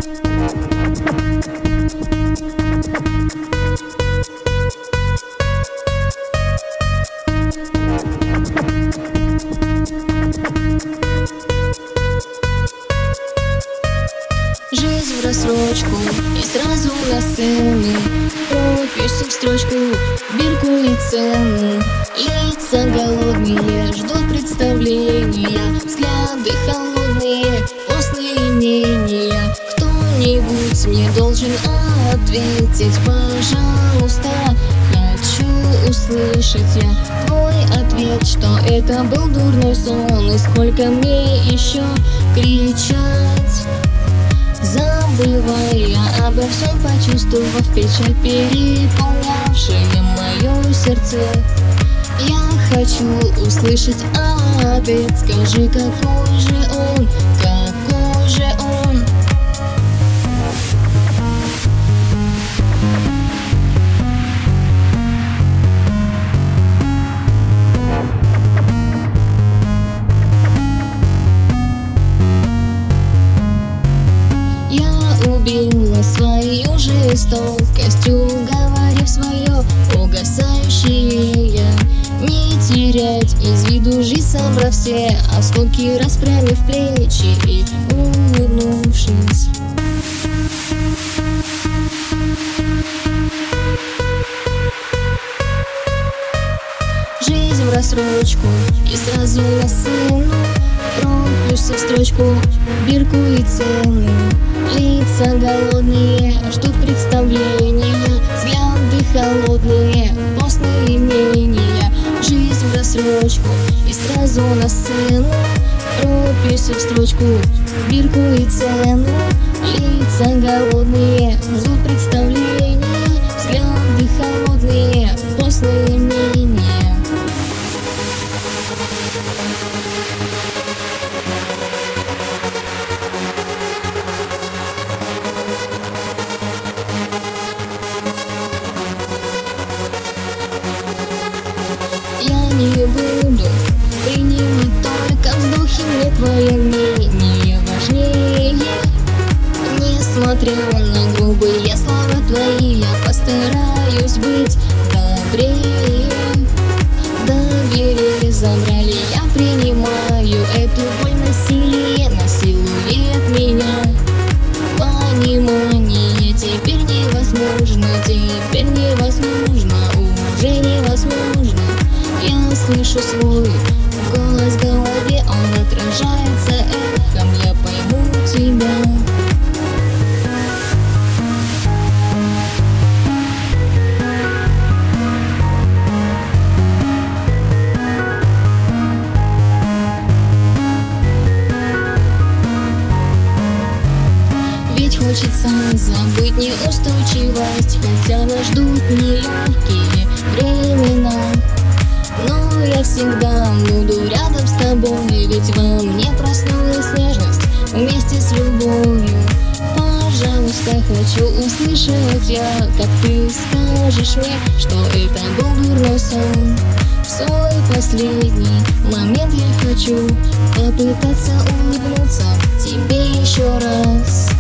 Жизнь в рассрочку и сразу на сцены, прописи в строчку, бирку и цену. Лица голодные ждут представления, взгляды холодные, постные мнения. Кто-нибудь мне должен ответить, пожалуйста. Хочу услышать я твой ответ, что это был дурной сон. И сколько мне еще кричать, забывая обо всем, почувствовав печаль, переполнявшую мое сердце. Я хочу услышать ответ, скажи, какой же он, какой же он. Убила свою жестокостью, говорив свое угасающее я. Не терять из виду жизнь, собрав все осколки, расправив плечи и улыбнувшись. Жизнь в рассрочку и сразу на сцену, прописи в строчку, бирку и цену. Лица голодные ждут представления, взгляды холодные, постные мнения. Жизнь в рассрочку и сразу на сцену, прописи в строчку, бирку и цену. Лица голодные ждут представления, взгляды холодные, постные мнения. Я не буду принимать только вздохи, мне твое мнение важнее. Несмотря на грубые слова твои, я постараюсь быть добрее. Доверие забрали, я принимаю эту боль, насилие насилует меня. Понимание теперь невозможно, теперь невозможно, уже невозможно. Я слышу свой голос в голове, он отражается эхом, я пойму тебя. Ведь хочется забыть неустойчивость, хотя нас ждут нелегкие времена. Но я всегда буду рядом с тобой, ведь во мне проснулась нежность вместе с любовью. Пожалуйста, хочу услышать я, как ты скажешь мне, что это был дурной сон. В свой последний момент я хочу попытаться улыбнуться тебе еще раз.